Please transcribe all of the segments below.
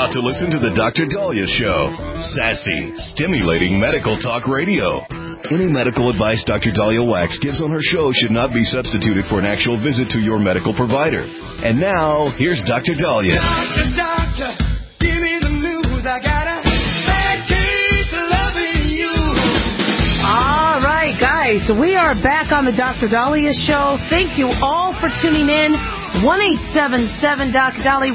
about to listen to the Dr. Daliah Show. Sassy, stimulating medical talk radio. Any medical advice Dr. Daliah Wax gives on her show should not be substituted for an actual visit to your medical provider. And now, here's Dr. Daliah. Doctor, give me the news. I got a bad case of loving you. All right, guys, we are back on the Dr. Daliah Show. Thank you all for tuning in. 1-877-DOC-DALI,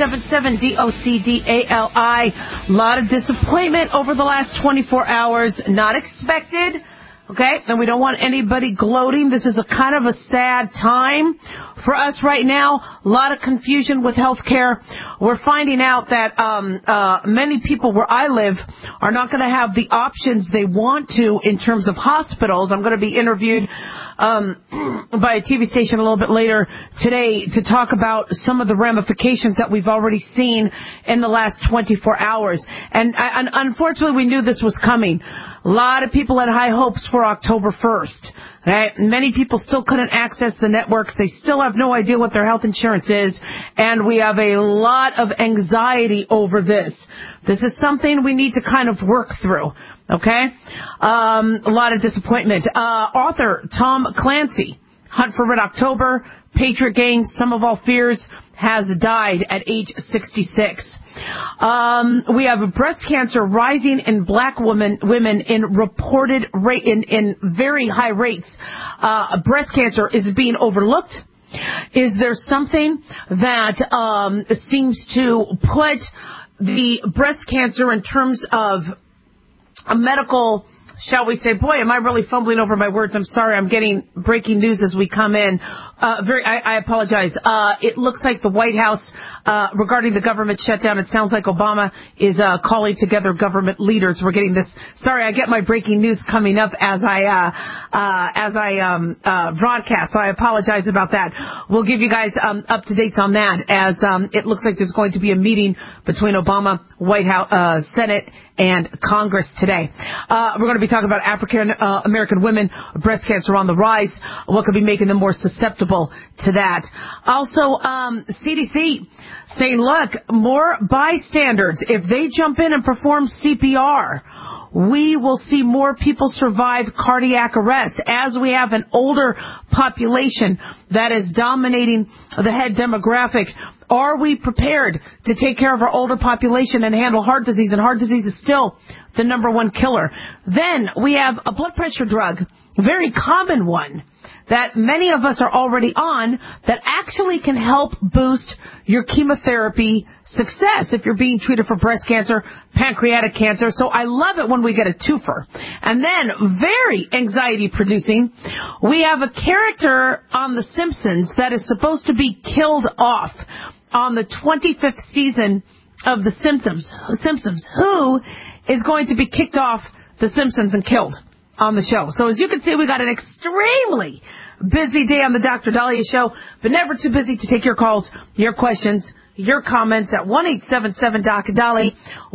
1-877-DOC-DALI. A lot of disappointment over the last 24 hours. Not expected. Okay, and we don't want anybody gloating. This is a kind of a sad time for us right now. A lot of confusion with healthcare. We're finding out that many people where I live are not going to have the options they want to in terms of hospitals. I'm going to be interviewed by a TV station a little bit later today to talk about some of the ramifications that we've already seen in the last 24 hours. And unfortunately, we knew this was coming. A lot of people had high hopes for October 1st. Right? Many people still couldn't access the networks. They still have no idea what their health insurance is. And we have a lot of anxiety over this. This is something we need to kind of work through. Okay? A lot of disappointment. Author Tom Clancy, Hunt for Red October, Patriot Gang, Sum of All Fears, has died at age 66. We have breast cancer rising in black women in reported rate, in very high rates. Breast cancer is being overlooked. Is there something that seems to put the breast cancer in terms of a medical, shall we say, boy, am I really fumbling over my words. I'm sorry. I'm getting breaking news as we come in. I apologize. It looks like the White House, regarding the government shutdown, it sounds like Obama is calling together government leaders. We're getting this. Sorry, I get my breaking news coming up as I broadcast. So I apologize about that. We'll give you guys up to dates on that as it looks like there's going to be a meeting between Obama, White House, Senate, and Congress today. We're going to be talking about African American women, breast cancer on the rise, what could be making them more susceptible to that. Also, CDC saying, look, more bystanders, if they jump in and perform CPR, we will see more people survive cardiac arrest as we have an older population that is dominating the head demographic. Are we prepared to take care of our older population and handle heart disease? And heart disease is still the number one killer. Then we have a blood pressure drug, a very common one that many of us are already on that actually can help boost your chemotherapy success if you're being treated for breast cancer, pancreatic cancer. So I love it when we get a twofer. And then, very anxiety-producing, we have a character on The Simpsons that is supposed to be killed off on the 25th season of The Simpsons. Who is going to be kicked off The Simpsons and killed on the show? So as you can see, we got an extremely busy day on the Dr. Daliah Show, but never too busy to take your calls, your questions, your comments at 1-877-DOC-DALI,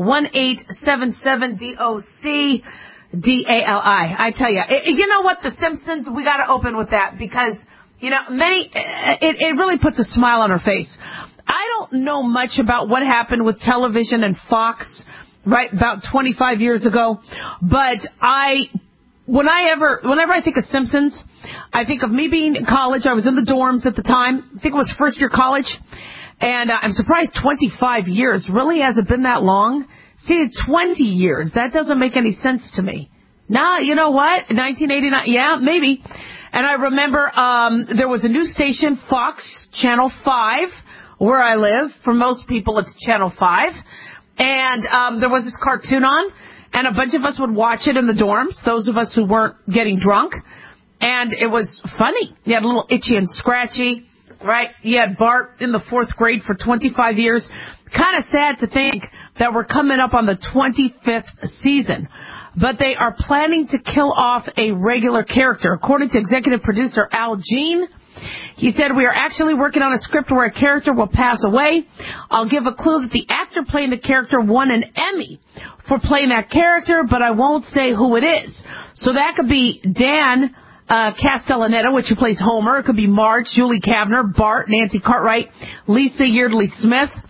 1-877-DOC-DALI. I tell you, you know what, The Simpsons, we got to open with that because, you know, it really puts a smile on our face. I don't know much about what happened with television and Fox, right, about 25 years ago, but whenever I think of Simpsons, I think of me being in college. I was in the dorms at the time. I think it was first year college. And I'm surprised 25 years really hasn't been that long. See, 20 years. That doesn't make any sense to me. Nah, you know what? 1989. Yeah, maybe. And I remember there was a new station, Fox, Channel 5, where I live. For most people, it's Channel 5. And there was this cartoon on. And a bunch of us would watch it in the dorms, those of us who weren't getting drunk. And it was funny. You had a little Itchy and Scratchy, right? You had Bart in the 4th grade for 25 years. Kind of sad to think that we're coming up on the 25th season. But they are planning to kill off a regular character. According to executive producer Al Jean, he said, we are actually working on a script where a character will pass away. I'll give a clue that the actor playing the character won an Emmy for playing that character, but I won't say who it is. So that could be Dan Castellaneta, which plays Homer. It could be Marge, Julie Kavner, Bart, Nancy Cartwright, Lisa Yeardley Smith.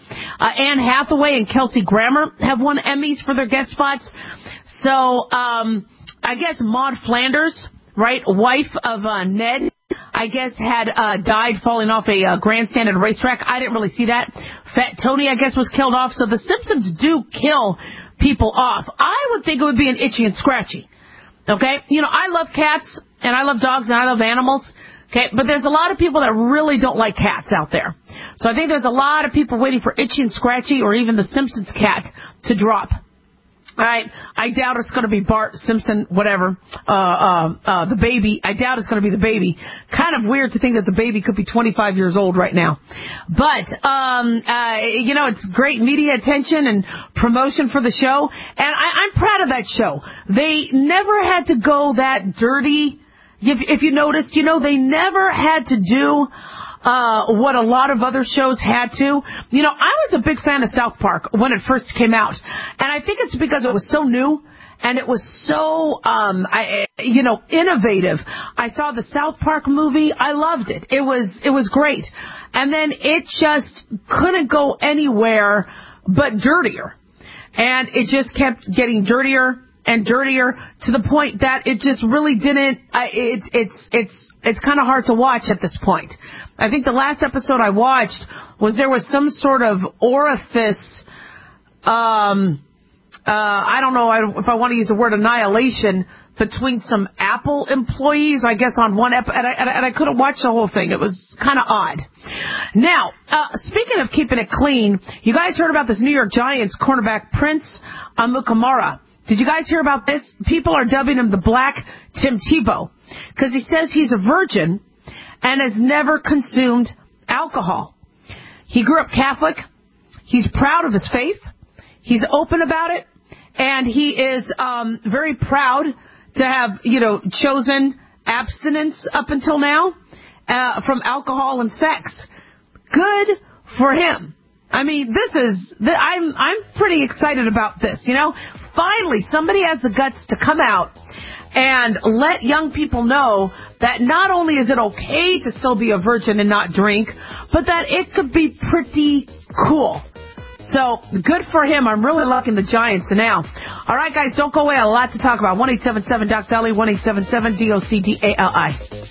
Anne Hathaway and Kelsey Grammer have won Emmys for their guest spots. So I guess Maude Flanders, right, wife of Ned, I guess had died falling off a grandstand at a racetrack. I didn't really see that. Fat Tony, I guess, was killed off. So the Simpsons do kill people off. I would think it would be an Itchy and Scratchy. Okay? You know, I love cats, and I love dogs, and I love animals. Okay? But there's a lot of people that really don't like cats out there. So I think there's a lot of people waiting for Itchy and Scratchy or even the Simpsons cat to drop. All right, I doubt it's going to be Bart Simpson, whatever, the baby. I doubt it's going to be the baby. Kind of weird to think that the baby could be 25 years old right now. But, you know, it's great media attention and promotion for the show. And I'm proud of that show. They never had to go that dirty. If you noticed, you know, they never had to do what a lot of other shows had to. You know, I was a big fan of South Park when it first came out. And I think it's because it was so new and it was so, innovative. I saw the South Park movie. I loved it. It was great. And then it just couldn't go anywhere but dirtier. And it just kept getting dirtier and dirtier to the point that it just really didn't, it's kind of hard to watch at this point. I think the last episode I watched was there was some sort of orifice, I don't know if I want to use the word annihilation, between some Apple employees, I guess, on one episode, and I couldn't watch the whole thing. It was kind of odd. Now, speaking of keeping it clean, you guys heard about this New York Giants cornerback Prince Amukamara. Did you guys hear about this? People are dubbing him the Black Tim Tebow because he says he's a virgin and has never consumed alcohol. He grew up Catholic. He's proud of his faith. He's open about it. And he is very proud to have, chosen abstinence up until now from alcohol and sex. Good for him. I mean, I'm pretty excited about this, Finally, somebody has the guts to come out and let young people know that not only is it okay to still be a virgin and not drink, but that it could be pretty cool. So, good for him. I'm really liking the Giants now. All right, guys, don't go away. A lot to talk about. 1-877-DOC-DALI, 1-877-DOC-DALI.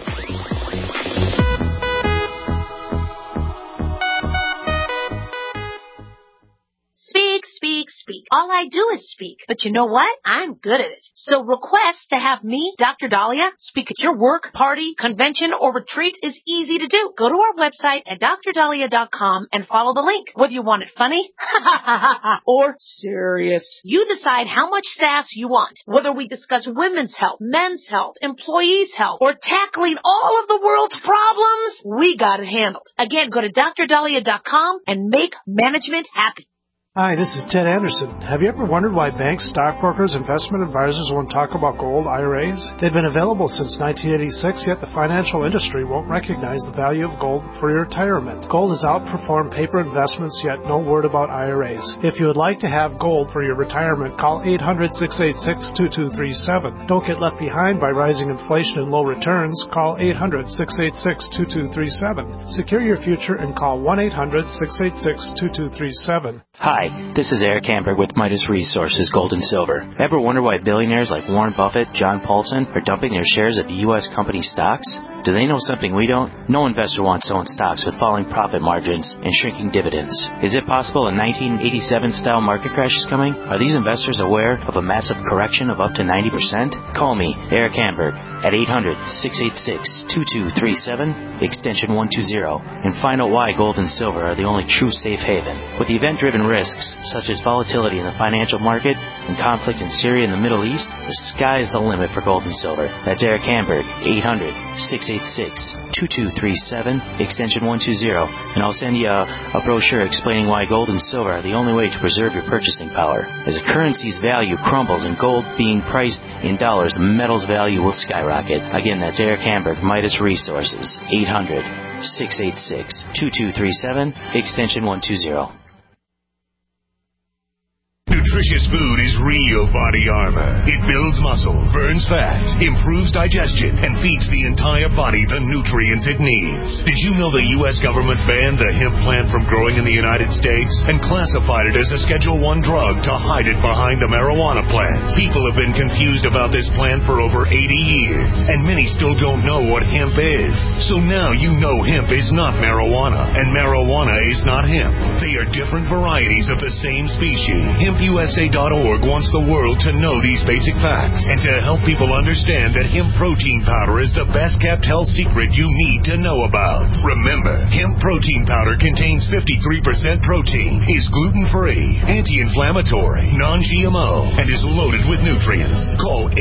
Speak. All I do is speak. But you know what? I'm good at it. So request to have me, Dr. Dahlia, speak at your work, party, convention, or retreat is easy to do. Go to our website at drdahlia.com and follow the link. Whether you want it funny or serious, you decide how much sass you want. Whether we discuss women's health, men's health, employees' health, or tackling all of the world's problems, we got it handled. Again, go to drdahlia.com and make management happy. Hi, this is Ted Anderson. Have you ever wondered why banks, stockbrokers, investment advisors won't talk about gold IRAs? They've been available since 1986, yet the financial industry won't recognize the value of gold for your retirement. Gold has outperformed paper investments, yet no word about IRAs. If you would like to have gold for your retirement, call 800-686-2237. Don't get left behind by rising inflation and low returns. Call 800-686-2237. Secure your future and call 1-800-686-2237. Hi, this is Eric Hamburg with Midas Resources Gold and Silver. Ever wonder why billionaires like Warren Buffett, John Paulson are dumping their shares of U.S. company stocks? Do they know something we don't? No investor wants to own stocks with falling profit margins and shrinking dividends. Is it possible a 1987-style market crash is coming? Are these investors aware of a massive correction of up to 90%? Call me, Eric Hamburg, at 800-686-2237, extension 120, and find out why gold and silver are the only true safe haven. With event-driven risks, such as volatility in the financial market and conflict in Syria and the Middle East, the sky is the limit for gold and silver. That's Eric Hamburg, 800-686-2237, extension 120, and I'll send you a brochure explaining why gold and silver are the only way to preserve your purchasing power. As a currency's value crumbles and gold being priced in dollars, the metal's value will skyrocket. Again, that's Eric Hamburg, Midas Resources, 800-686-2237, extension 120. nutritious food is real body armor. It builds muscle, burns fat, improves digestion, and feeds the entire body the nutrients it needs. Did you know the U.S. government banned the hemp plant from growing in the United States and classified it as a Schedule I drug to hide it behind a marijuana plant? People have been confused about this plant for over 80 years, and many still don't know what hemp is. So now you know hemp is not marijuana, and marijuana is not hemp. They are different varieties of the same species. HempUSA.org wants the world to know these basic facts and to help people understand that hemp protein powder is the best-kept health secret you need to know about. Remember, hemp protein powder contains 53% protein, is gluten-free, anti-inflammatory, non-GMO, and is loaded with nutrients. Call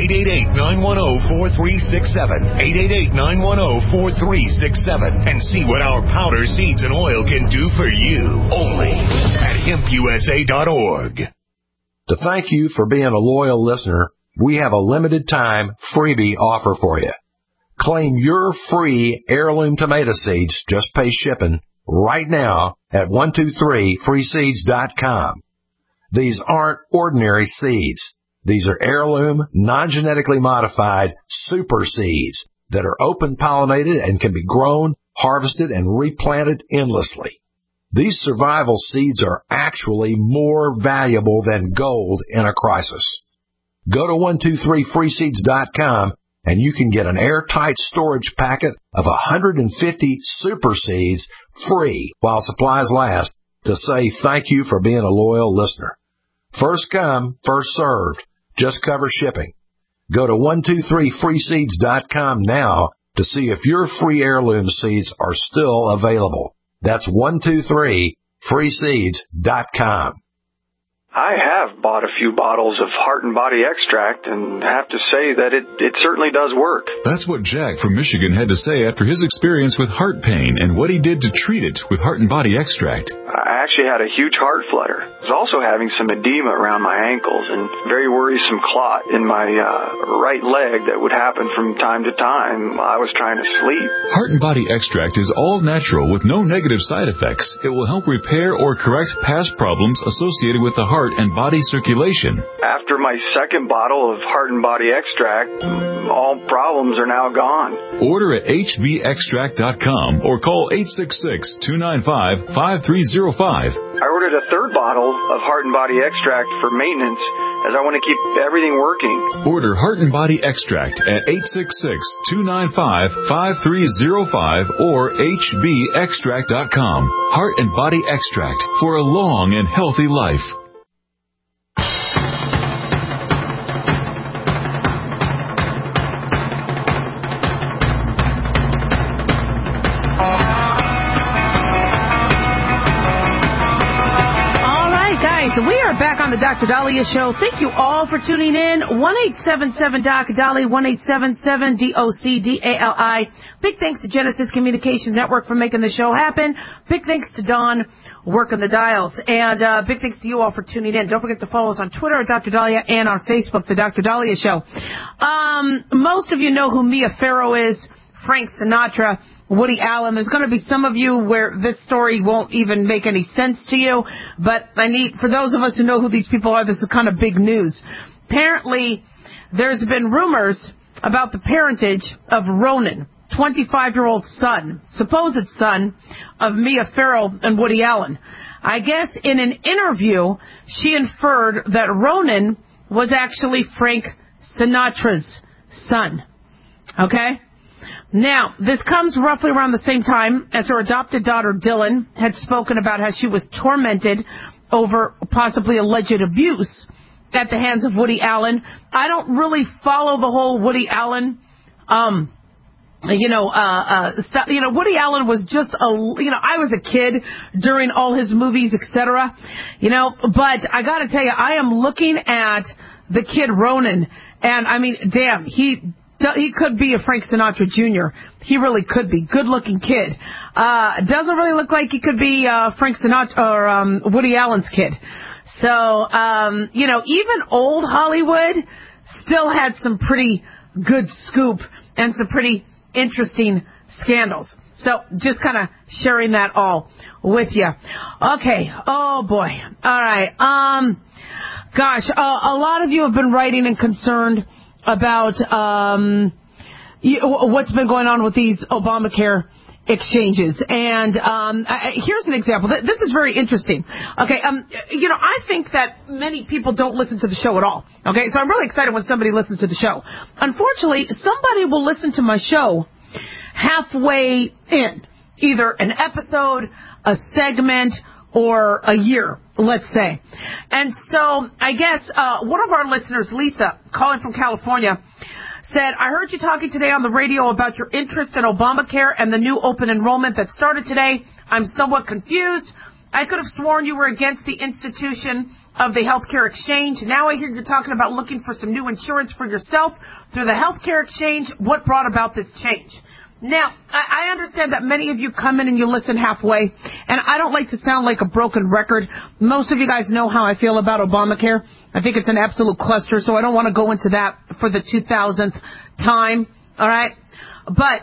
888-910-4367, 888-910-4367, and see what our powder, seeds, and oil can do for you. Only at HempUSA.org. To thank you for being a loyal listener, we have a limited time freebie offer for you. Claim your free heirloom tomato seeds, just pay shipping, right now at 123freeseeds.com. These aren't ordinary seeds. These are heirloom, non-genetically modified super seeds that are open pollinated and can be grown, harvested, and replanted endlessly. These survival seeds are actually more valuable than gold in a crisis. Go to 123freeseeds.com and you can get an airtight storage packet of 150 super seeds free while supplies last to say thank you for being a loyal listener. First come, first served. Just cover shipping. Go to 123freeseeds.com now to see if your free heirloom seeds are still available. That's 123freeseeds.com. I have bought a few bottles of Heart and Body Extract and have to say that it certainly does work. That's what Jack from Michigan had to say after his experience with heart pain and what he did to treat it with Heart and Body Extract. I actually had a huge heart flutter. I was also having some edema around my ankles and very worrisome clot in my right leg that would happen from time to time while I was trying to sleep. Heart and Body Extract is all natural with no negative side effects. It will help repair or correct past problems associated with the heart and body circulation. After my second bottle of Heart and Body Extract, all problems are now gone. Order at hvextract.com or call 866-295-5305. I ordered a third bottle of Heart and Body Extract for maintenance as I want to keep everything working. Order Heart and Body Extract at 866-295-5305 or hvextract.com. Heart and Body Extract for a long and healthy life. We are back on the Dr. Daliah Show. Thank you all for tuning in. 1-877-DOC-DALI, 1-877-DOC-DALI. Big thanks to Genesis Communications Network for making the show happen. Big thanks to Don working the dials. And big thanks to you all for tuning in. Don't forget to follow us on Twitter at Dr. Daliah and on Facebook, The Dr. Daliah Show. Most of you know who Mia Farrow is, Frank Sinatra, Woody Allen. There's going to be some of you where this story won't even make any sense to you, but for those of us who know who these people are, this is kind of big news. Apparently, there's been rumors about the parentage of Ronan, 25-year-old son, supposed son of Mia Farrow and Woody Allen. I guess in an interview, she inferred that Ronan was actually Frank Sinatra's son. Okay? Now, this comes roughly around the same time as her adopted daughter, Dylan, had spoken about how she was tormented over possibly alleged abuse at the hands of Woody Allen. I don't really follow the whole Woody Allen, Woody Allen was just I was a kid during all his movies, etc., but I gotta tell you, I am looking at the kid Ronan, and I mean, damn, he could be a Frank Sinatra Jr. He really could be. Good-looking kid. Doesn't really look like he could be Frank Sinatra or Woody Allen's kid. So, even old Hollywood still had some pretty good scoop and some pretty interesting scandals. So, just kind of sharing that all with you. Okay. Oh, boy. All right. Gosh, a lot of you have been writing and concerned about what's been going on with these Obamacare exchanges. And here's an example. This is very interesting. Okay, I think that many people don't listen to the show at all. Okay, so I'm really excited when somebody listens to the show. Unfortunately, somebody will listen to my show halfway in, either an episode, a segment, or a year, let's say. And so I guess one of our listeners, Lisa, calling from California, said, I heard you talking today on the radio about your interest in Obamacare and the new open enrollment that started today. I'm somewhat confused. I could have sworn you were against the institution of the healthcare exchange. Now I hear you're talking about looking for some new insurance for yourself through the healthcare exchange. What brought about this change? Now, I understand that many of you come in and you listen halfway, and I don't like to sound like a broken record. Most of you guys know how I feel about Obamacare. I think it's an absolute cluster, so I don't want to go into that for the 2000th time, all right? But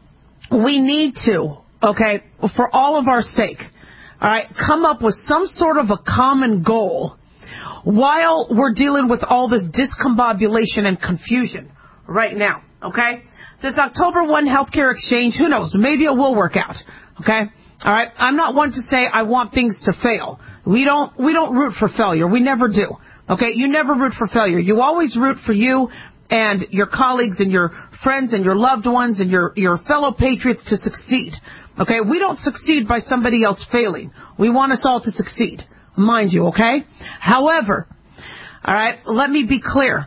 we need to, okay, for all of our sake, all right, come up with some sort of a common goal while we're dealing with all this discombobulation and confusion right now, okay? This October 1 healthcare exchange, who knows, maybe it will work out, okay? All right, I'm not one to say I want things to fail. We don't root for failure. We never do, okay? You never root for failure. You always root for you and your colleagues and your friends and your loved ones and your fellow patriots to succeed, okay? We don't succeed by somebody else failing. We want us all to succeed, mind you, okay? However, all right, let me be clear,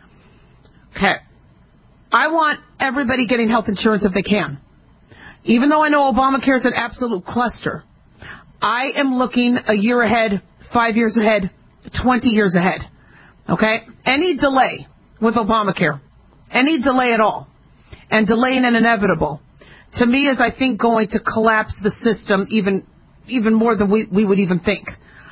okay? I want everybody getting health insurance if they can. Even though I know Obamacare is an absolute cluster, I am looking a year ahead, 5 years ahead, 20 years ahead. Okay? Any delay with Obamacare, any delay at all, and delaying an inevitable, to me is, I think, going to collapse the system even more than we would even think.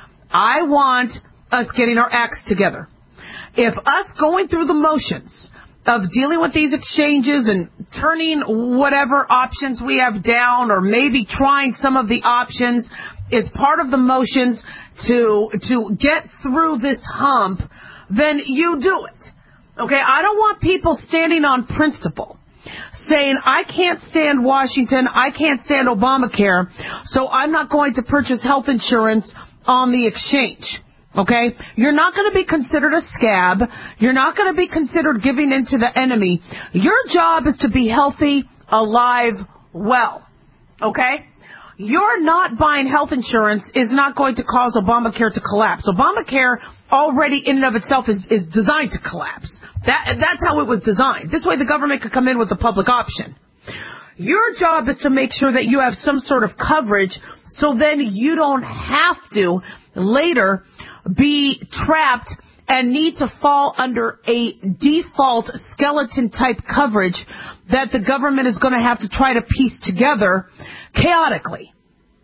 I want us getting our acts together. If us going through the motions of dealing with these exchanges and turning whatever options we have down, or maybe trying some of the options, is part of the motions to get through this hump, then you do it. Okay, I don't want people standing on principle saying, I can't stand Washington, I can't stand Obamacare, so I'm not going to purchase health insurance on the exchange. Okay? You're not going to be considered a scab. You're not going to be considered giving in to the enemy. Your job is to be healthy, alive, well. Okay? You're not buying health insurance is not going to cause Obamacare to collapse. Obamacare already in and of itself is designed to collapse. That's how it was designed. This way the government could come in with the public option. Your job is to make sure that you have some sort of coverage so then you don't have to later be trapped and need to fall under a default skeleton type coverage that the government is going to have to try to piece together chaotically.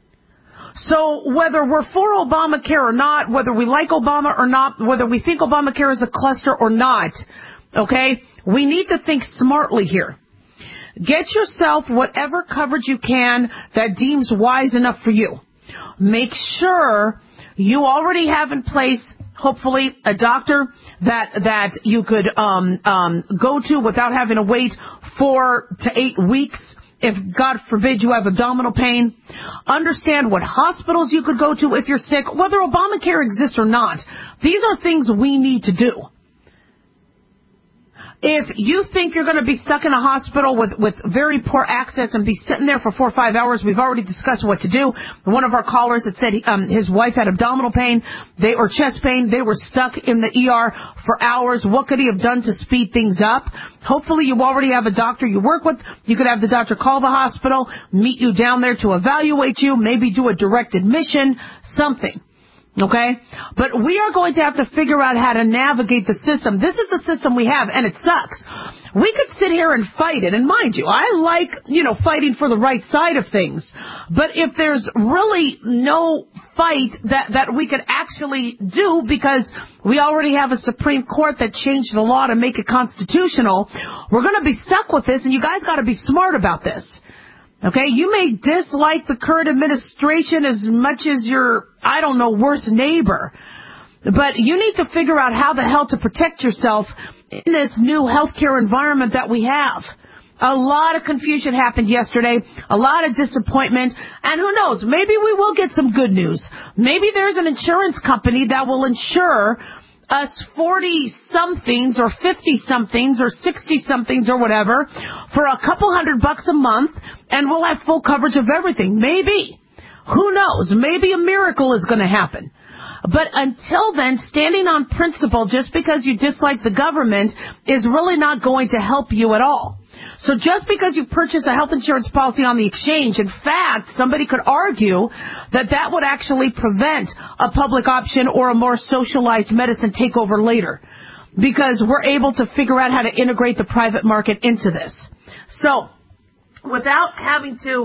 So whether we're for Obamacare or not, whether we like Obama or not, whether we think Obamacare is a cluster or not, okay, we need to think smartly here. Get yourself whatever coverage you can that deems wise enough for you. Make sure you already have in place, hopefully, a doctor that you could go to without having to wait 4 to 8 weeks if, God forbid, you have abdominal pain. Understand what hospitals you could go to if you're sick, whether Obamacare exists or not. These are things we need to do. If you think you're going to be stuck in a hospital with very poor access and be sitting there for 4 or 5 hours, we've already discussed what to do. One of our callers had said his wife had abdominal pain or chest pain. They were stuck in the ER for hours. What could he have done to speed things up? Hopefully you already have a doctor you work with. You could have the doctor call the hospital, meet you down there to evaluate you, maybe do a direct admission, something. Okay? But we are going to have to figure out how to navigate the system. This is the system we have, and it sucks. We could sit here and fight it, and mind you, I like, fighting for the right side of things. But if there's really no fight that we could actually do because we already have a Supreme Court that changed the law to make it constitutional, we're going to be stuck with this, and you guys got to be smart about this. Okay, you may dislike the current administration as much as your, worst neighbor. But you need to figure out how the hell to protect yourself in this new healthcare environment that we have. A lot of confusion happened yesterday, a lot of disappointment, and who knows, maybe we will get some good news. Maybe there's an insurance company that will insure us 40-somethings or 50-somethings or 60-somethings or whatever for a couple $100 a month, and we'll have full coverage of everything. Maybe. Who knows? Maybe a miracle is going to happen. But until then, standing on principle just because you dislike the government is really not going to help you at all. So just because you purchase a health insurance policy on the exchange, in fact, somebody could argue that that would actually prevent a public option or a more socialized medicine takeover later, because we're able to figure out how to integrate the private market into this. So without having to,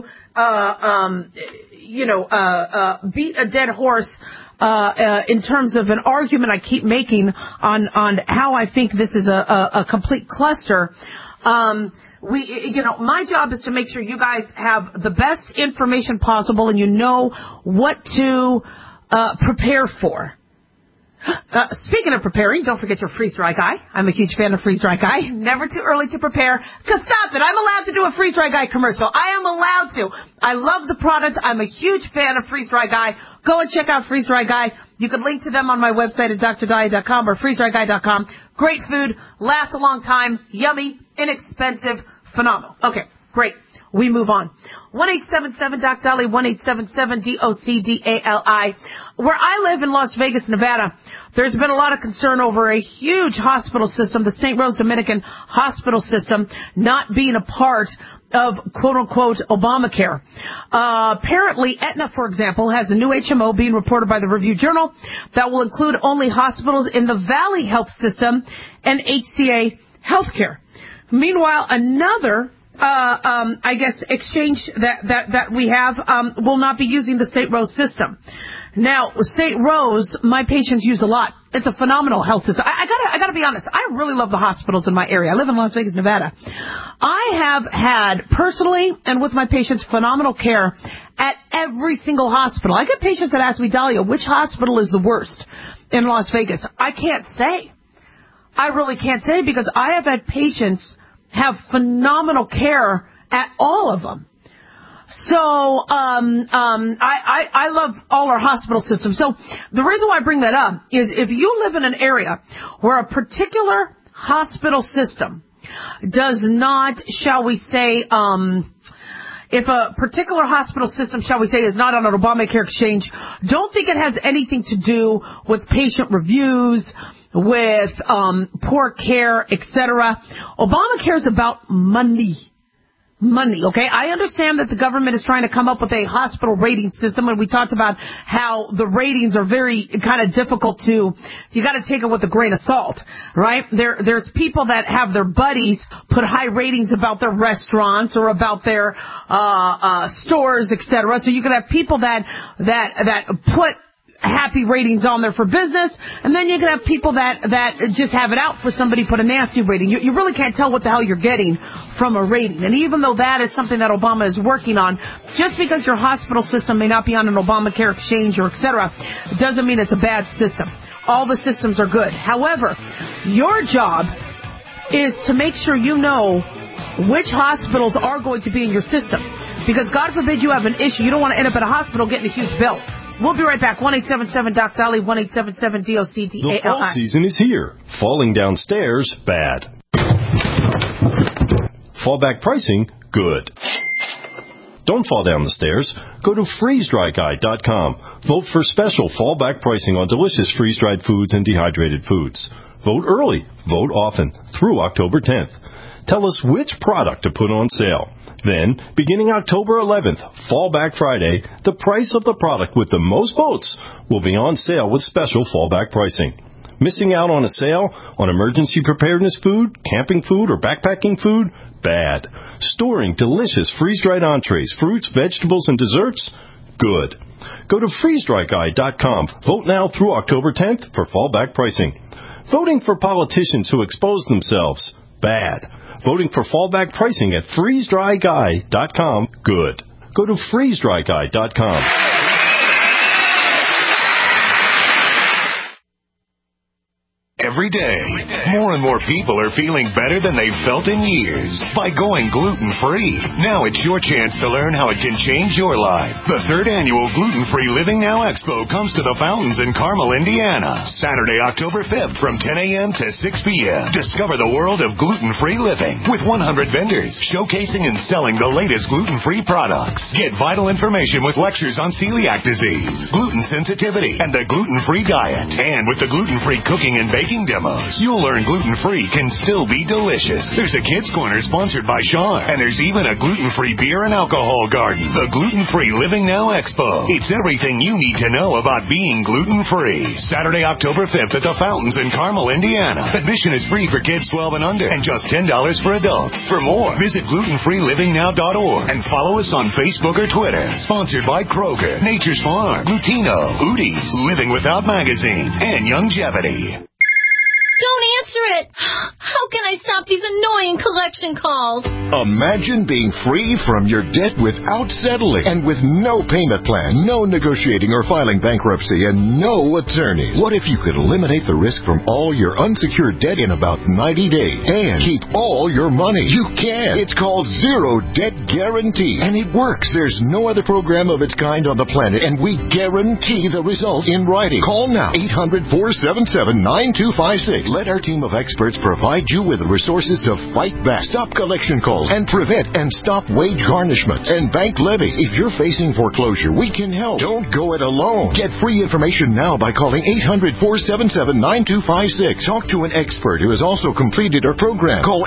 beat a dead horse, in terms of an argument I keep making on how I think this is a complete cluster, my job is to make sure you guys have the best information possible and you know what to prepare for. Speaking of preparing, don't forget your freeze-dry guy. I'm a huge fan of freeze-dry guy. Never too early to prepare. Cause stop it, I'm allowed to do a freeze-dry guy commercial. I am allowed to. I love the product. I'm a huge fan of freeze-dry guy. Go and check out freeze-dry guy. You can link to them on my website at drdahlia.com or freezedryguy.com. Great food, lasts a long time, yummy, inexpensive, phenomenal. Okay, great. We move on. 1-877-DOC-DALI, 1-877-DOC-DALI. Where I live in Las Vegas, Nevada, there's been a lot of concern over a huge hospital system, the St. Rose Dominican Hospital System, not being a part of quote-unquote Obamacare. Apparently, Aetna, for example, has a new HMO being reported by the Review Journal that will include only hospitals in the Valley Health System and HCA Healthcare. Meanwhile, another exchange that we have will not be using the St. Rose system. Now, St. Rose, my patients use a lot. It's a phenomenal health system. I gotta be honest. I really love the hospitals in my area. I live in Las Vegas, Nevada. I have had personally and with my patients phenomenal care at every single hospital. I get patients that ask me, Dahlia, which hospital is the worst in Las Vegas? I can't say. I really can't say because I have had patients have phenomenal care at all of them. So, I love all our hospital systems. So the reason why I bring that up is if you live in an area where a particular hospital system does not, shall we say, if a particular hospital system, shall we say, is not on an Obamacare exchange, don't think it has anything to do with patient reviews, with poor care, etc. Obamacare is about money. Money, okay? I understand that the government is trying to come up with a hospital rating system, and we talked about how the ratings are very kind of difficult to, you got to take it with a grain of salt, right? There's people that have their buddies put high ratings about their restaurants or about their stores, etc. So you can have people that put happy ratings on there for business, and then you can have people that just have it out for somebody put a nasty rating. You really can't tell what the hell you're getting from a rating. And even though that is something that Obama is working on, just because your hospital system may not be on an Obamacare exchange or etc., doesn't mean it's a bad system. All the systems are good. However, your job is to make sure you know which hospitals are going to be in your system. Because God forbid you have an issue, you don't want to end up at a hospital getting a huge bill. We'll be right back. 1-877-DOC-DALI, 1-877-DOC-DALI. The fall season is here. Falling downstairs, bad. Fallback pricing, good. Don't fall down the stairs. Go to freezedryguy.com. Vote for special fallback pricing on delicious freeze-dried foods and dehydrated foods. Vote early. Vote often. Through October 10th. Tell us which product to put on sale. Then, beginning October 11th, Fallback Friday, the price of the product with the most votes will be on sale with special fallback pricing. Missing out on a sale on emergency preparedness food, camping food, or backpacking food? Bad. Storing delicious freeze-dried entrees, fruits, vegetables, and desserts? Good. Go to freezedryguy.com. Vote now through October 10th for fallback pricing. Voting for politicians who expose themselves? Bad. Voting for fallback pricing at freezedryguy.com? Good. Go to freezedryguy.com. every day. More and more people are feeling better than they've felt in years by going gluten-free. Now it's your chance to learn how it can change your life. The 3rd annual Gluten-Free Living Now Expo comes to the Fountains in Carmel, Indiana, Saturday, October 5th from 10 a.m. to 6 p.m. Discover the world of gluten-free living with 100 vendors showcasing and selling the latest gluten-free products. Get vital information with lectures on celiac disease, gluten sensitivity, and the gluten-free diet. And with the gluten-free cooking and baking demos, you'll learn gluten-free can still be delicious. There's a kids' corner sponsored by Sean, and there's even a gluten-free beer and alcohol garden. The Gluten-Free Living Now Expo. It's everything you need to know about being gluten-free. Saturday, October 5th at the Fountains in Carmel, Indiana. Admission is free for kids 12 and under, and just $10 for adults. For more, visit glutenfreelivingnow.org and follow us on Facebook or Twitter. Sponsored by Kroger, Nature's Farm, Glutino, Udi's, Living Without Magazine, and Longevity. Don't answer it! How can I stop these annoying collection calls? Imagine being free from your debt without settling and with no payment plan, no negotiating or filing bankruptcy, and no attorneys. What if you could eliminate the risk from all your unsecured debt in about 90 days and keep all your money? You can. It's called Zero Debt Guarantee, and it works. There's no other program of its kind on the planet, and we guarantee the results in writing. Call now, 800-477-9256. Let our team of experts provide you with the resources to fight back, stop collection calls, and prevent and stop wage garnishments and bank levies. If you're facing foreclosure, we can help. Don't go it alone. Get free information now by calling 800-477-9256. Talk to an expert who has also completed our program. Call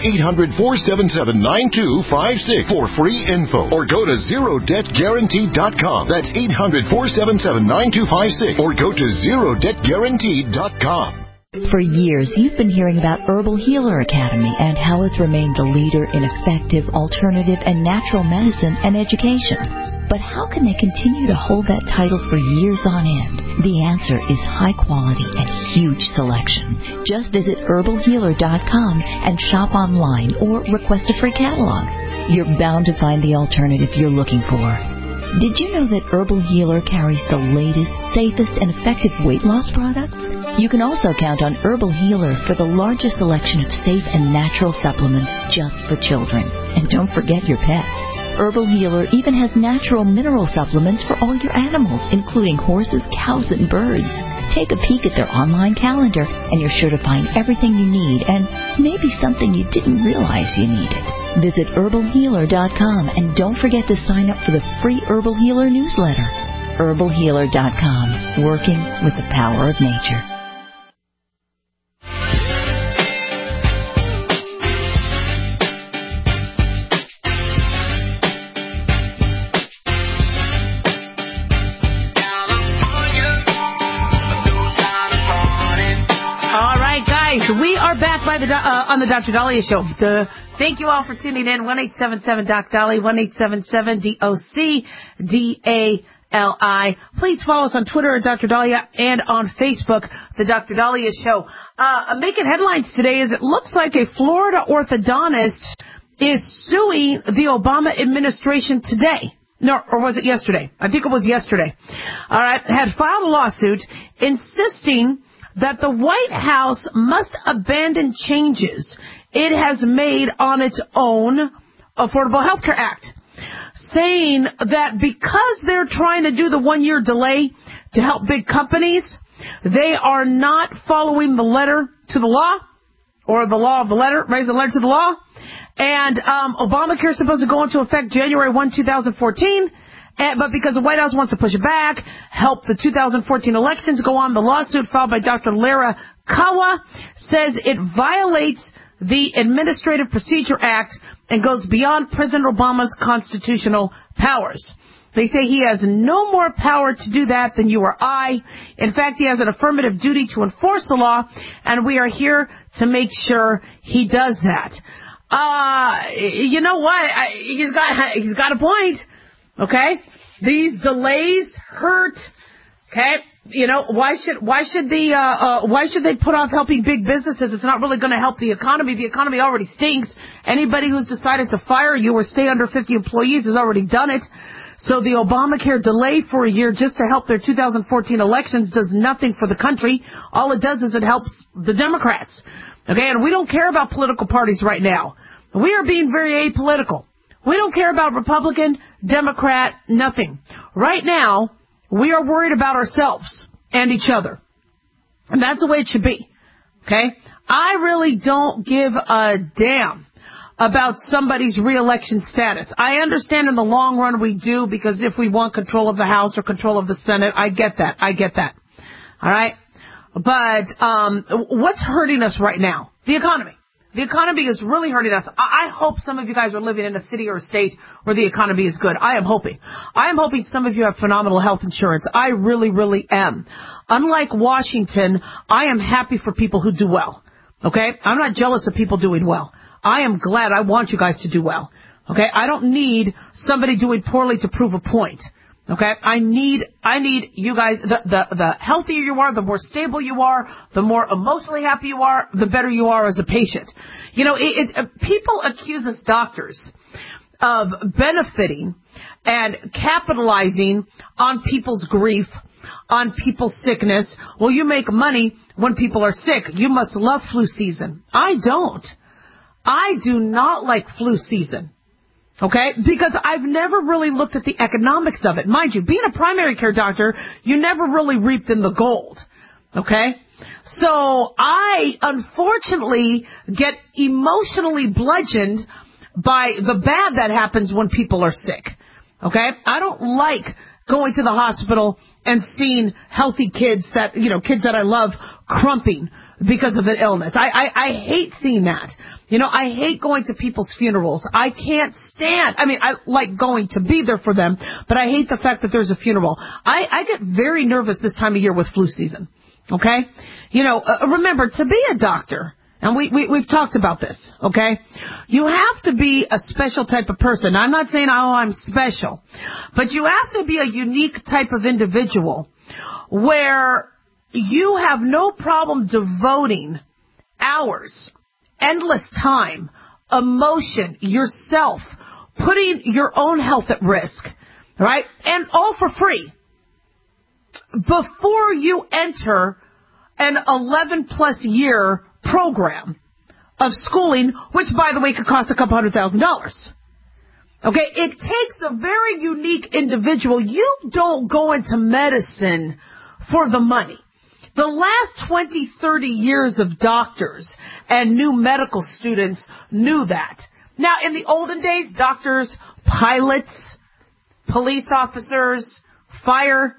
800-477-9256 for free info, or go to ZeroDebtGuarantee.com. That's 800-477-9256, or go to ZeroDebtGuarantee.com. For years, you've been hearing about Herbal Healer Academy and how it's remained the leader in effective, alternative, and natural medicine and education. But how can they continue to hold that title for years on end? The answer is high quality and huge selection. Just visit herbalhealer.com and shop online or request a free catalog. You're bound to find the alternative you're looking for. Did you know that Herbal Healer carries the latest, safest, and effective weight loss products? You can also count on Herbal Healer for the largest selection of safe and natural supplements just for children. And don't forget your pets. Herbal Healer even has natural mineral supplements for all your animals, including horses, cows, and birds. Take a peek at their online calendar, and you're sure to find everything you need, and maybe something you didn't realize you needed. Visit herbalhealer.com, and don't forget to sign up for the free Herbal Healer newsletter. herbalhealer.com, working with the power of nature. We are back on the Dr. Dahlia Show. Thank you all for tuning in. 1-877-DOC-DALI, 1-877-DOC-DALI. Please follow us on Twitter at Dr. Dahlia and on Facebook, The Dr. Dahlia Show. Making headlines today is it looks like a Florida orthodontist is suing the Obama administration today. No, or was it yesterday? I think it was yesterday. All right, had filed a lawsuit insisting that the White House must abandon changes it has made on its own Affordable Health Care Act, saying that because they're trying to do the 1-year delay to help big companies, they are not following the letter to the law, or the law of the letter, raise the letter to the law. And Obamacare is supposed to go into effect January 1, 2014. But because the White House wants to push it back, help the 2014 elections go on, the lawsuit filed by Dr. Lara Kawa says it violates the Administrative Procedure Act and goes beyond President Obama's constitutional powers. They say he has no more power to do that than you or I. In fact, he has an affirmative duty to enforce the law, and we are here to make sure he does that. You know what? He's got a point. Okay, these delays hurt. Okay, you know, why should they put off helping big businesses? It's not really going to help the economy. The economy already stinks. Anybody who's decided to fire you or stay under 50 employees has already done it. So the Obamacare delay for a year just to help their 2014 elections does nothing for the country. All it does is it helps the Democrats. Okay, and we don't care about political parties right now. We are being very apolitical. We don't care about Republican, Democrat, nothing. Right now, we are worried about ourselves and each other. And that's the way it should be. Okay? I really don't give a damn about somebody's reelection status. I understand in the long run we do, because if we want control of the House or control of the Senate, I get that. All right? But what's hurting us right now? The economy. The economy is really hurting us. I hope some of you guys are living in a city or a state where the economy is good. I am hoping. Some of you have phenomenal health insurance. I really, really am. Unlike Washington, I am happy for people who do well. Okay? I'm not jealous of people doing well. I am glad. I want you guys to do well. Okay? I don't need somebody doing poorly to prove a point. Okay? I need you guys, the healthier you are, the more stable you are, the more emotionally happy you are, the better you are as a patient. You know, people accuse us doctors of benefiting and capitalizing on people's grief, on people's sickness. Well, you make money when people are sick. You must love flu season. I don't. I do not like flu season. Okay? Because I've never really looked at the economics of it. Mind you, being a primary care doctor, you never really reaped in the gold. Okay? So I, unfortunately, get emotionally bludgeoned by the bad that happens when people are sick. Okay? I don't like going to the hospital and seeing healthy kids that I love crumping because of an illness. I hate seeing that. You know, I hate going to people's funerals. I can't stand. I mean, I like going to be there for them, but I hate the fact that there's a funeral. I get very nervous this time of year with flu season. Okay? You know, remember, to be a doctor, and we've talked about this, okay? You have to be a special type of person. I'm not saying, I'm special, but you have to be a unique type of individual where you have no problem devoting hours, endless time, emotion, yourself, putting your own health at risk, right? And all for free. Before you enter an 11-plus year program of schooling, which, by the way, could cost $200,000. Okay, it takes a very unique individual. You don't go into medicine for the money. The last 20, 30 years of doctors and new medical students knew that. Now, in the olden days, doctors, pilots, police officers, fire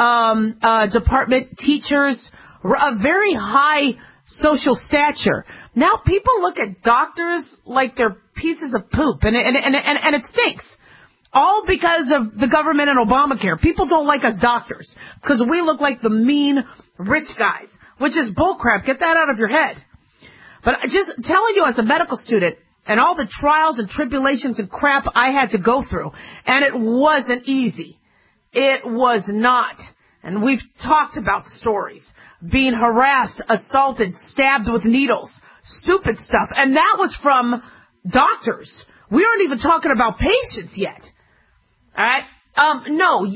department teachers were a very high social stature. Now people look at doctors like they're pieces of poop, and it stinks. All because of the government and Obamacare. People don't like us doctors because we look like the mean rich guys, which is bullcrap. Get that out of your head. But just telling you as a medical student and all the trials and tribulations and crap I had to go through, and it wasn't easy. It was not. And we've talked about stories. Being harassed, assaulted, stabbed with needles, stupid stuff. And that was from doctors. We aren't even talking about patients yet. All right? No,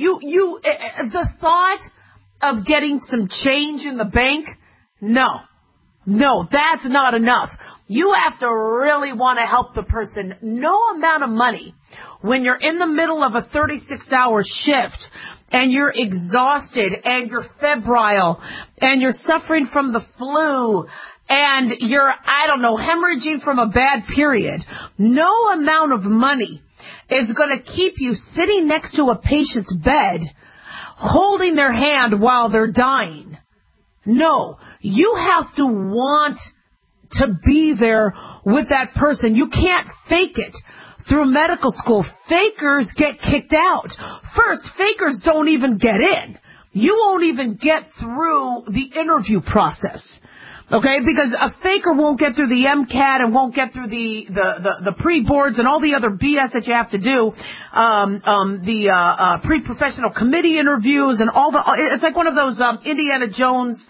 the thought of getting some change in the bank, no, that's not enough. You have to really want to help the person. No amount of money when you're in the middle of a 36-hour shift and you're exhausted and you're febrile and you're suffering from the flu and you're, hemorrhaging from a bad period. No amount of money is going to keep you sitting next to a patient's bed holding their hand while they're dying. No, you have to want to be there with that person. You can't fake it. Through medical school, fakers get kicked out. First, fakers don't even get in. You won't even get through the interview process. Okay, because a faker won't get through the MCAT and won't get through the pre-boards and all the other BS that you have to do, pre-professional committee interviews and all it's like one of those Indiana Jones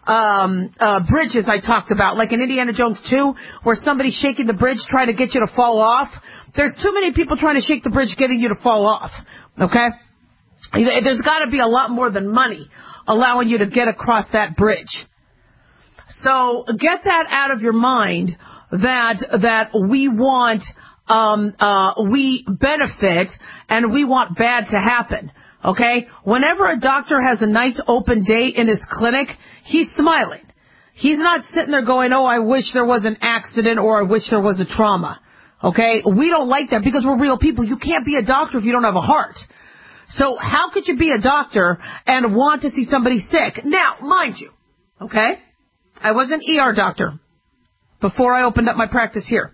bridges I talked about, like in Indiana Jones 2, where somebody's shaking the bridge trying to get you to fall off. There's too many people trying to shake the bridge getting you to fall off. Okay? There's got to be a lot more than money allowing you to get across that bridge. So get that out of your mind that we want, we benefit and we want bad to happen. Okay? Whenever a doctor has a nice open day in his clinic, he's smiling. He's not sitting there going, oh, I wish there was an accident or I wish there was a trauma. Okay? We don't like that because we're real people. You can't be a doctor if you don't have a heart. So how could you be a doctor and want to see somebody sick? Now, mind you, okay, I was an ER doctor before I opened up my practice here.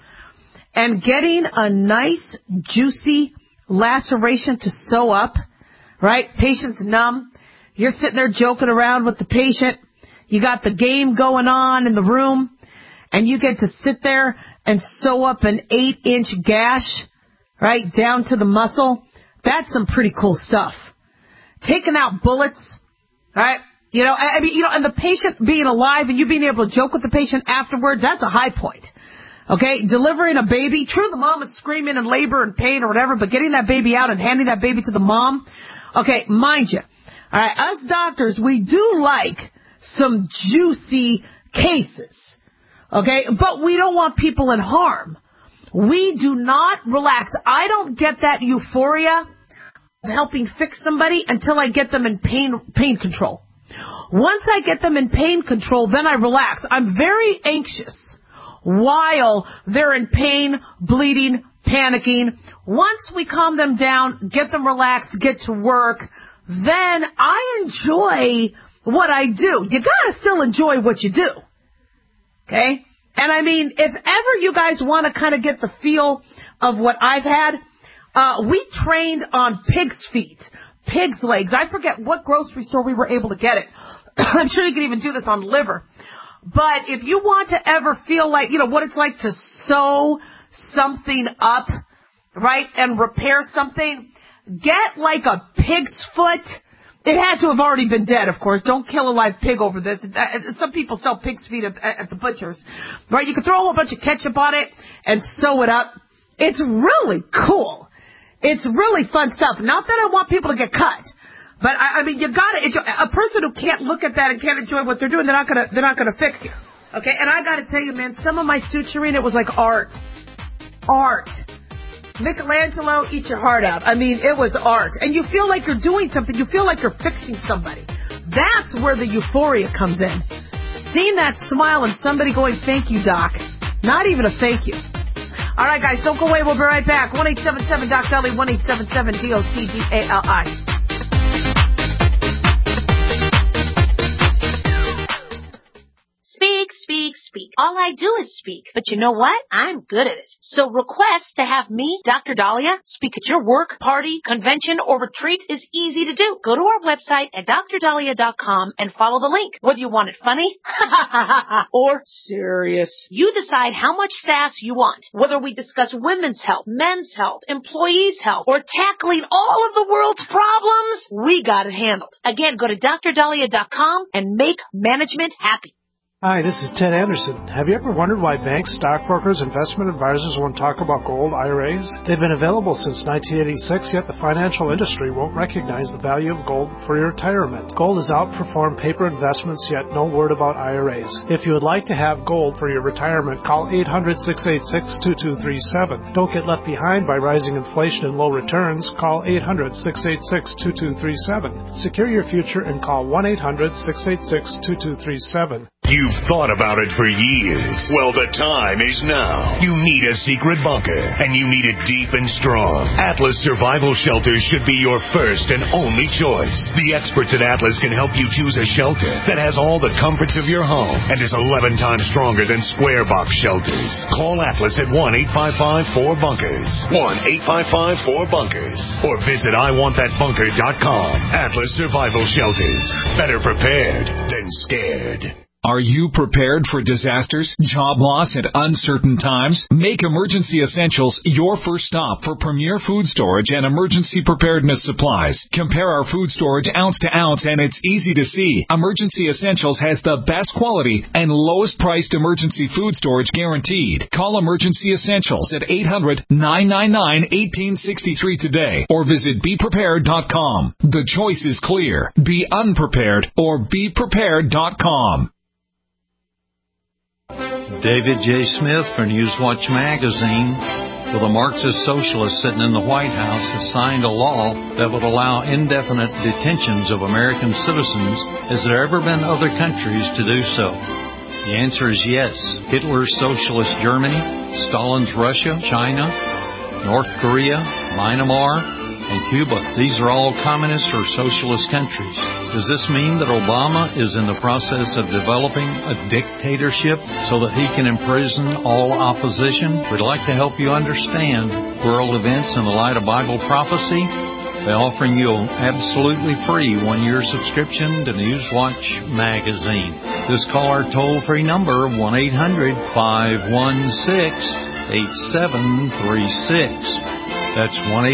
And getting a nice, juicy laceration to sew up, right? Patient's numb. You're sitting there joking around with the patient. You got the game going on in the room. And you get to sit there and sew up an 8-inch gash, right, down to the muscle. That's some pretty cool stuff. Taking out bullets, right? You know, and the patient being alive and you being able to joke with the patient afterwards, that's a high point. Okay? Delivering a baby, true, the mom is screaming in labor and pain or whatever, but getting that baby out and handing that baby to the mom, okay, mind you, all right, us doctors, we do like some juicy cases, okay? But we don't want people in harm. We do not relax. I don't get that euphoria of helping fix somebody until I get them in pain control. Once I get them in pain control, then I relax. I'm very anxious while they're in pain, bleeding, panicking. Once we calm them down, get them relaxed, get to work, then I enjoy what I do. You gotta still enjoy what you do. Okay? And I mean, if ever you guys want to kind of get the feel of what I've had, we trained on pig's feet, pig's legs. I forget what grocery store we were able to get it. I'm sure you can even do this on liver. But if you want to ever feel like, you know, what it's like to sew something up, right, and repair something, get like a pig's foot. It had to have already been dead, of course. Don't kill a live pig over this. Some people sell pig's feet at the butcher's. Right? You can throw a whole bunch of ketchup on it and sew it up. It's really cool. It's really fun stuff. Not that I want people to get cut. But I mean, you gotta enjoy. A person who can't look at that and can't enjoy what they're doing, they're not gonna fix you. Okay? And I gotta tell you, man, some of my suturing, it was like art. Art. Michelangelo, eat your heart out. I mean, it was art. And you feel like you're doing something. You feel like you're fixing somebody. That's where the euphoria comes in. Seeing that smile and somebody going, thank you, Doc. Not even a thank you. All right, guys, don't go away. We'll be right back. 1-877-DOC-DALI, 1-877-DOC-DALI. Speak. All I do is speak. But you know what? I'm good at it. So request to have me, Dr. Dahlia, speak at your work, party, convention, or retreat is easy to do. Go to our website at drdahlia.com and follow the link. Whether you want it funny or serious, you decide how much sass you want. Whether we discuss women's health, men's health, employees' health, or tackling all of the world's problems, we got it handled. Again, go to drdahlia.com and make management happy. Hi, this is Ted Anderson. Have you ever wondered why banks, stockbrokers, investment advisors won't talk about gold IRAs? They've been available since 1986, yet the financial industry won't recognize the value of gold for your retirement. Gold has outperformed paper investments, yet no word about IRAs. If you would like to have gold for your retirement, call 800-686-2237. Don't get left behind by rising inflation and low returns. Call 800-686-2237. Secure your future and call 1-800-686-2237. You've thought about it for years. Well, the time is now. You need a secret bunker, and you need it deep and strong. Atlas Survival Shelters should be your first and only choice. The experts at Atlas can help you choose a shelter that has all the comforts of your home and is 11 times stronger than square box shelters. Call Atlas at 1-855-4BUNKERS. 1-855-4BUNKERS. Or visit IWantThatBunker.com. Atlas Survival Shelters. Better prepared than scared. Are you prepared for disasters, job loss, and uncertain times? Make Emergency Essentials your first stop for premier food storage and emergency preparedness supplies. Compare our food storage ounce to ounce, and it's easy to see. Emergency Essentials has the best quality and lowest priced emergency food storage guaranteed. Call Emergency Essentials at 800-999-1863 today or visit BePrepared.com. The choice is clear. Be unprepared or BePrepared.com. David J. Smith for Newswatch Magazine. Well, the Marxist socialist sitting in the White House has signed a law that would allow indefinite detentions of American citizens. Has there ever been other countries to do so? The answer is yes. Hitler's socialist Germany, Stalin's Russia, China, North Korea, Myanmar, and Cuba. These are all communist or socialist countries. Does this mean that Obama is in the process of developing a dictatorship so that he can imprison all opposition? We'd like to help you understand world events in the light of Bible prophecy by offering you an absolutely free 1-year subscription to Newswatch Magazine. This caller toll-free number, 1-800-516-8736. That's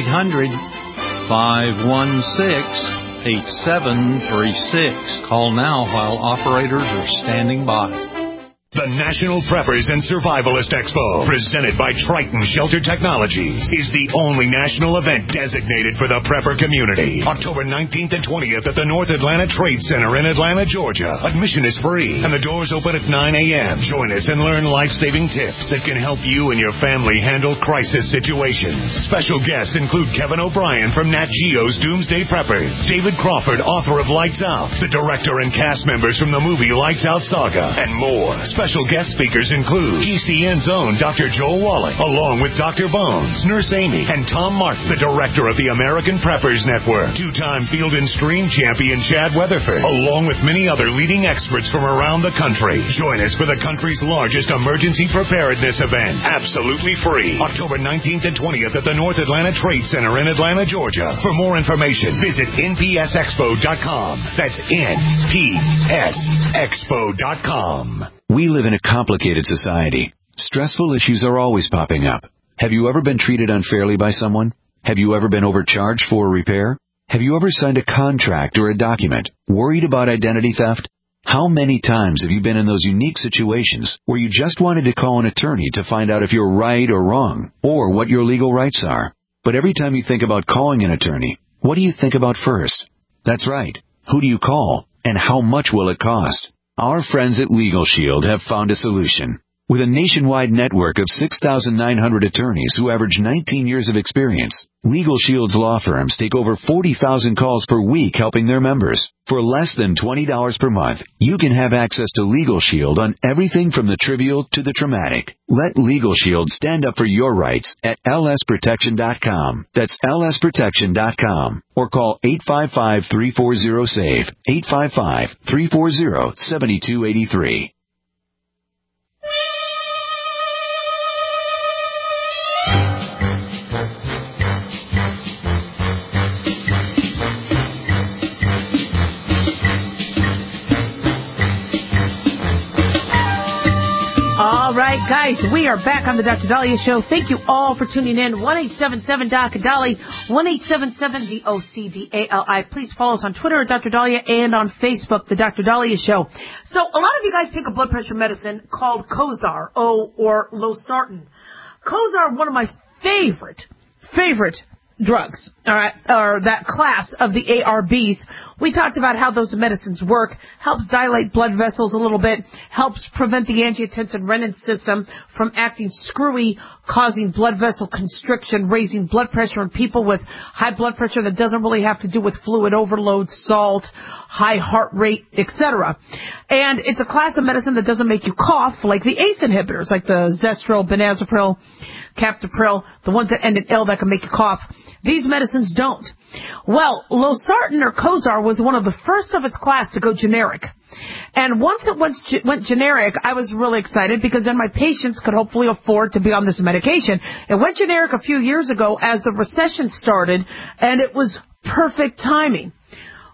1-800-516-8736. Call now while operators are standing by. The National Preppers and Survivalist Expo, presented by Triton Shelter Technologies, is the only national event designated for the prepper community. October 19th and 20th at the North Atlanta Trade Center in Atlanta, Georgia. Admission is free, and the doors open at 9 a.m. Join us and learn life-saving tips that can help you and your family handle crisis situations. Special guests include Kevin O'Brien from Nat Geo's Doomsday Preppers, David Crawford, author of Lights Out, the director and cast members from the movie Lights Out Saga, and more. Special guest speakers include GCN's own Dr. Joel Wallach, along with Dr. Bones, Nurse Amy, and Tom Martin, the director of the American Preppers Network. Two-time Field and Stream champion Chad Weatherford, along with many other leading experts from around the country. Join us for the country's largest emergency preparedness event. Absolutely free. October 19th and 20th at the North Atlanta Trade Center in Atlanta, Georgia. For more information, visit npsexpo.com. That's npsexpo.com. We live in a complicated society. Stressful issues are always popping up. Have you ever been treated unfairly by someone? Have you ever been overcharged for a repair? Have you ever signed a contract or a document worried about identity theft? How many times have you been in those unique situations where you just wanted to call an attorney to find out if you're right or wrong, or what your legal rights are? But every time you think about calling an attorney, what do you think about first? That's right. Who do you call, and how much will it cost? Our friends at Legal Shield have found a solution. With a nationwide network of 6,900 attorneys who average 19 years of experience, Legal Shield's law firms take over 40,000 calls per week helping their members. For less than $20 per month, you can have access to Legal Shield on everything from the trivial to the traumatic. Let Legal Shield stand up for your rights at lsprotection.com. That's lsprotection.com. Or call 855-340-SAVE, 855-340-7283. All right, guys, we are back on the Dr. Dahlia Show. Thank you all for tuning in. 1-877-DOC-DALI, 1-877-DOCDALI. Please follow us on Twitter at Dr. Dahlia and on Facebook, the Dr. Dahlia Show. So a lot of you guys take a blood pressure medicine called Cozar, or Losartan. Cozar, one of my favorite drugs, all right, or that class of the ARBs. We talked about how those medicines work, helps dilate blood vessels a little bit, helps prevent the angiotensin-renin system from acting screwy, causing blood vessel constriction, raising blood pressure in people with high blood pressure that doesn't really have to do with fluid overload, salt, high heart rate, etc. And it's a class of medicine that doesn't make you cough like the ACE inhibitors, like the Zestril, Benazepril, Captopril, the ones that end in ill that can make you cough. These medicines don't. Well, Losartan or Cozar was one of the first of its class to go generic. And once it went generic, I was really excited because then my patients could hopefully afford to be on this medication. It went generic a few years ago as the recession started, and it was perfect timing.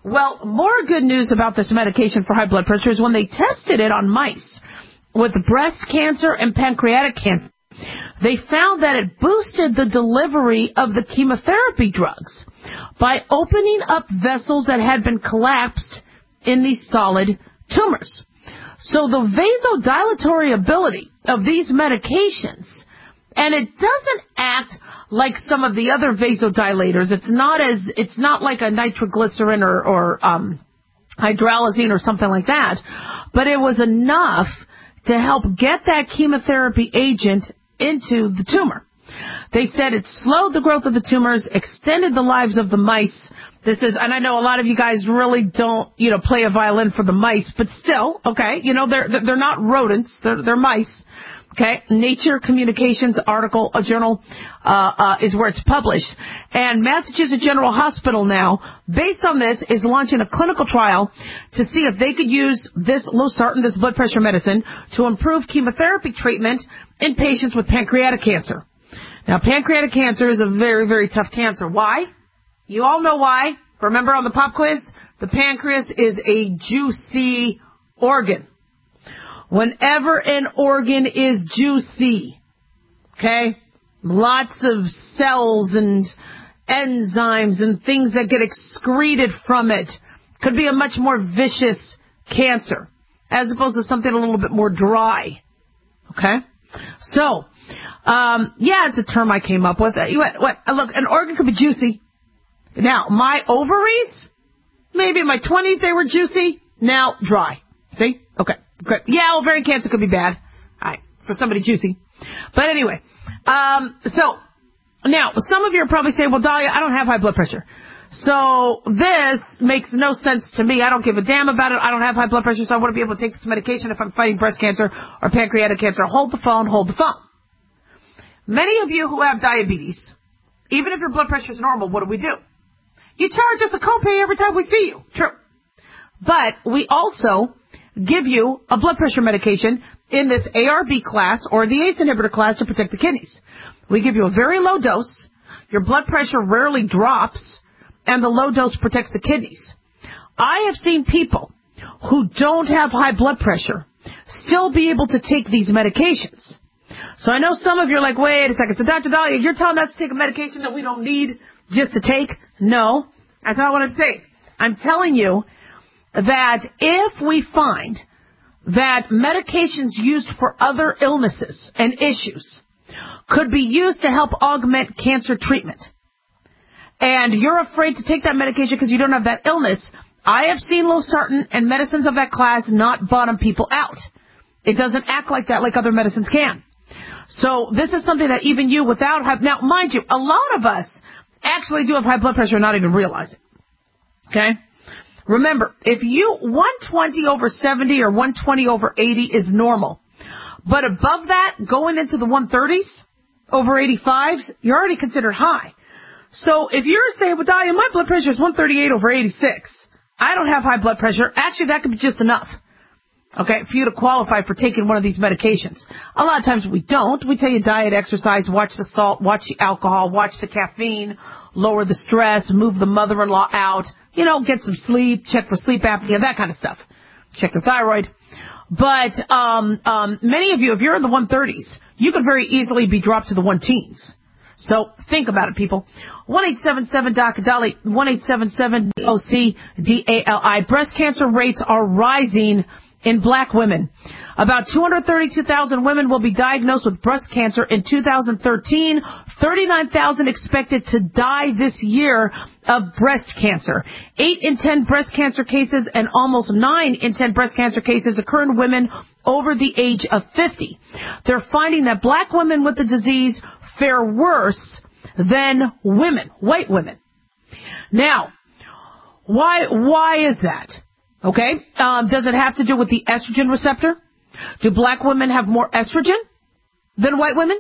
Well, more good news about this medication for high blood pressure is when they tested it on mice with breast cancer and pancreatic cancer, they found that it boosted the delivery of the chemotherapy drugs by opening up vessels that had been collapsed in these solid tumors. So the vasodilatory ability of these medications, and it doesn't act like some of the other vasodilators. It's not like a nitroglycerin or hydralazine or something like that, but it was enough to help get that chemotherapy agent into the tumor. They said it slowed the growth of the tumors, extended the lives of the mice. This is, and I know a lot of you guys really don't, play a violin for the mice, but still, okay, they're not rodents, they're mice. Okay, Nature Communications article, a journal, is where it's published. And Massachusetts General Hospital now, based on this, is launching a clinical trial to see if they could use this losartan, this blood pressure medicine, to improve chemotherapy treatment in patients with pancreatic cancer. Now, pancreatic cancer is a very, very tough cancer. Why? You all know why. Remember on the pop quiz? The pancreas is a juicy organ. Whenever an organ is juicy, okay, lots of cells and enzymes and things that get excreted from it, could be a much more vicious cancer as opposed to something a little bit more dry, okay? So, it's a term I came up with. Look, an organ could be juicy. Now, my ovaries, maybe in my 20s they were juicy, now dry. See? Okay. Great. Yeah, ovarian cancer could be bad. All right, for somebody juicy. But anyway, so now some of you are probably saying, well, Dahlia, I don't have high blood pressure. So this makes no sense to me. I don't give a damn about it. I don't have high blood pressure, so I want to be able to take this medication if I'm fighting breast cancer or pancreatic cancer. Hold the phone. Many of you who have diabetes, even if your blood pressure is normal, what do? You charge us a copay every time we see you. True. But we also give you a blood pressure medication in this ARB class or the ACE inhibitor class to protect the kidneys. We give you a very low dose. Your blood pressure rarely drops, and the low dose protects the kidneys. I have seen people who don't have high blood pressure still be able to take these medications. So I know some of you are like, wait a second. So Dr. Dahlia, you're telling us to take a medication that we don't need just to take? No, that's not what I'm saying. I'm telling you that if we find that medications used for other illnesses and issues could be used to help augment cancer treatment, and you're afraid to take that medication because you don't have that illness, I have seen losartan and medicines of that class not bottom people out. It doesn't act like that like other medicines can. So this is something that even you without high... Now, mind you, a lot of us actually do have high blood pressure and not even realize it. Okay? Remember, if you 120 over 70 or 120 over 80 is normal, but above that, going into the 130s, over 85s, you're already considered high. So if you're saying, well, Dahlia, my blood pressure is 138 over 86, I don't have high blood pressure, actually that could be just enough, okay, for you to qualify for taking one of these medications. A lot of times we don't. We tell you diet, exercise, watch the salt, watch the alcohol, watch the caffeine, lower the stress, move the mother-in-law out, get some sleep, check for sleep apnea, that kind of stuff. Check your thyroid. But many of you, if you're in the 130s, you could very easily be dropped to the 1-teens. So think about it, people. 1-877-DOC-DALI, 1-877-OC-DALI. Breast cancer rates are rising in black women. About 232,000 women will be diagnosed with breast cancer in 2013. 39,000 expected to die this year of breast cancer. 8 in 10 breast cancer cases and almost 9 in 10 breast cancer cases occur in women over the age of 50. They're finding that black women with the disease fare worse than women, white women. Now, why is that? Okay, does it have to do with the estrogen receptor? Do black women have more estrogen than white women?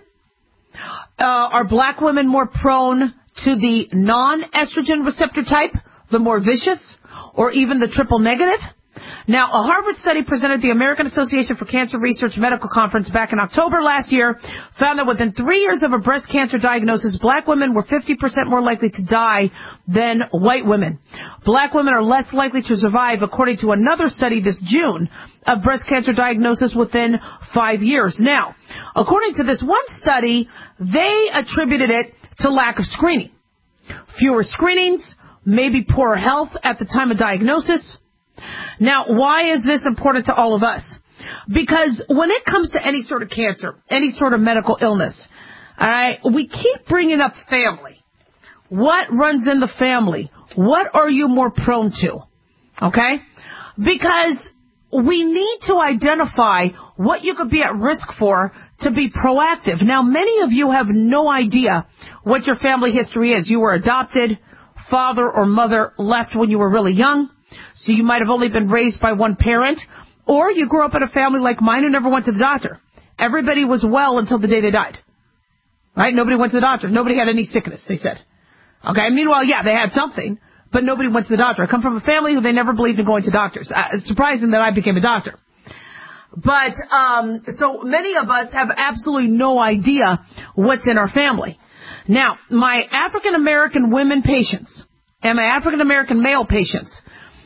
Are black women more prone to the non-estrogen receptor type, the more vicious, or even the triple negative? Now, a Harvard study presented at the American Association for Cancer Research Medical Conference back in October last year found that within 3 years of a breast cancer diagnosis, black women were 50% more likely to die than white women. Black women are less likely to survive, according to another study this June, of breast cancer diagnosis within 5 years. Now, according to this one study, they attributed it to lack of screening. Fewer screenings, maybe poorer health at the time of diagnosis. Now, why is this important to all of us? Because when it comes to any sort of cancer, any sort of medical illness, all right, we keep bringing up family. What runs in the family? What are you more prone to? Okay? Because we need to identify what you could be at risk for to be proactive. Now, many of you have no idea what your family history is. You were adopted, father or mother left when you were really young, so you might have only been raised by one parent, or you grew up in a family like mine who never went to the doctor. Everybody was well until the day they died. Right? Nobody went to the doctor. Nobody had any sickness, they said. Okay, meanwhile, yeah, they had something, but nobody went to the doctor. I come from a family who they never believed in going to doctors. It's surprising that I became a doctor. But, so many of us have absolutely no idea what's in our family. Now, my African American women patients and my African American male patients,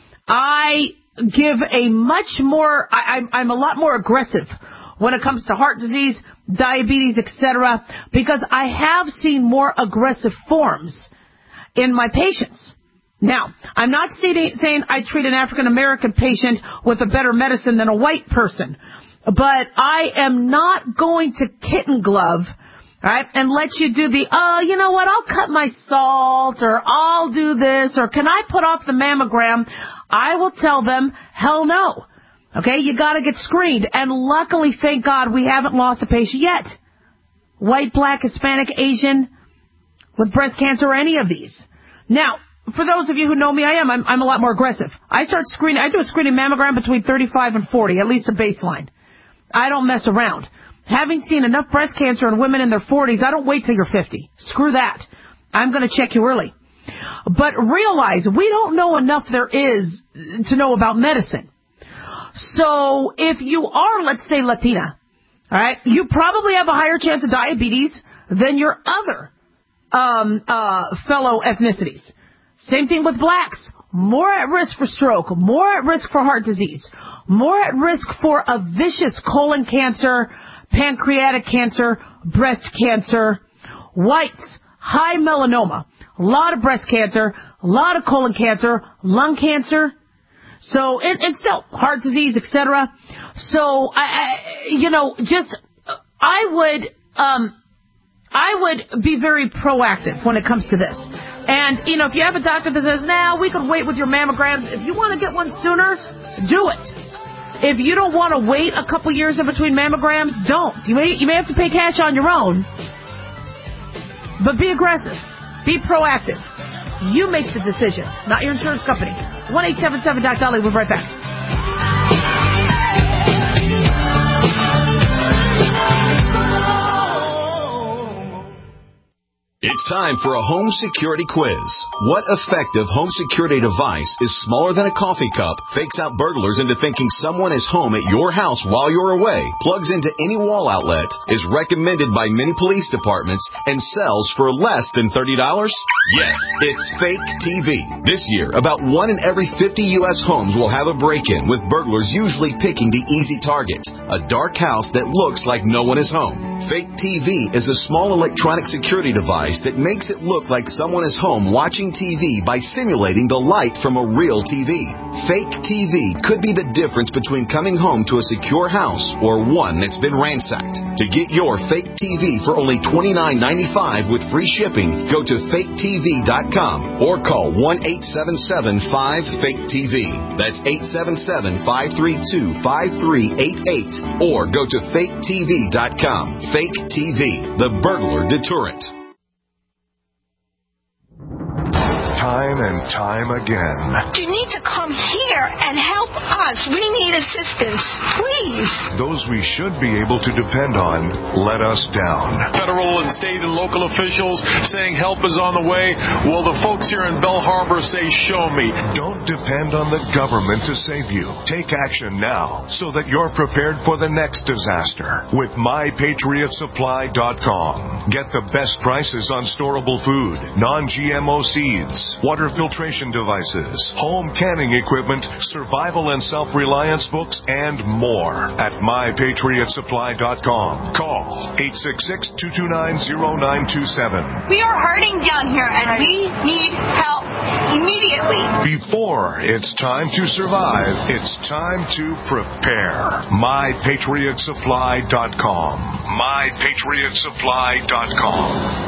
I give a much more, I'm a lot more aggressive when it comes to heart disease, diabetes, etc., because I have seen more aggressive forms in my patients. Now, I'm not saying I treat an African American patient with a better medicine than a white person, but I am not going to kitten glove, right, and let you do the, oh, you know what, I'll cut my salt, or I'll do this, or can I put off the mammogram? I will tell them, hell no. Okay, you gotta get screened. And luckily, thank God, we haven't lost a patient yet. White, black, Hispanic, Asian, with breast cancer, or any of these. Now, for those of you who know me, I'm a lot more aggressive. I do a screening mammogram between 35 and 40, at least a baseline. I don't mess around. Having seen enough breast cancer in women in their 40s, I don't wait till you're 50. Screw that. I'm going to check you early. But realize we don't know enough there is to know about medicine. So if you are, let's say, Latina, all right, you probably have a higher chance of diabetes than your other fellow ethnicities. Same thing with blacks. More at risk for stroke, more at risk for heart disease, more at risk for a vicious colon cancer, pancreatic cancer, breast cancer. Whites, high melanoma, a lot of breast cancer, a lot of colon cancer, lung cancer. So, and still, heart disease, etc. So, I would be very proactive when it comes to this. And, if you have a doctor that says, we could wait with your mammograms. If you want to get one sooner, do it. If you don't want to wait a couple years in between mammograms, don't. You may have to pay cash on your own. But be aggressive. Be proactive. You make the decision, not your insurance company. 1-877-DOC-DOLLY. We'll be right back. It's time for a home security quiz. What effective home security device is smaller than a coffee cup, fakes out burglars into thinking someone is home at your house while you're away, plugs into any wall outlet, is recommended by many police departments, and sells for less than $30? Yes, it's Fake TV. This year, about 1 in every 50 U.S. homes will have a break-in, with burglars usually picking the easy target, a dark house that looks like no one is home. Fake TV is a small electronic security device that makes it look like someone is home watching TV by simulating the light from a real TV. Fake TV could be the difference between coming home to a secure house or one that's been ransacked. To get your Fake TV for only $29.95 with free shipping, go to faketv.com or call 1-877-5-FAKE-TV. That's 877-532-5388 or go to faketv.com. Fake TV, the burglar deterrent. time and time again. You need to come here and help us. We need assistance. Please. Those we should be able to depend on let us down. Federal and state and local officials saying help is on the way. Well, the folks here in Bell Harbor say, show me. Don't depend on the government to save you. Take action now so that you're prepared for the next disaster with MyPatriotSupply.com. Get the best prices on storable food, non-GMO seeds, water filtration devices, home canning equipment, survival and self-reliance books, and more at MyPatriotSupply.com. Call 866-229-0927. We are hurting down here and we need help immediately. Before it's time to survive, it's time to prepare. MyPatriotSupply.com. MyPatriotSupply.com.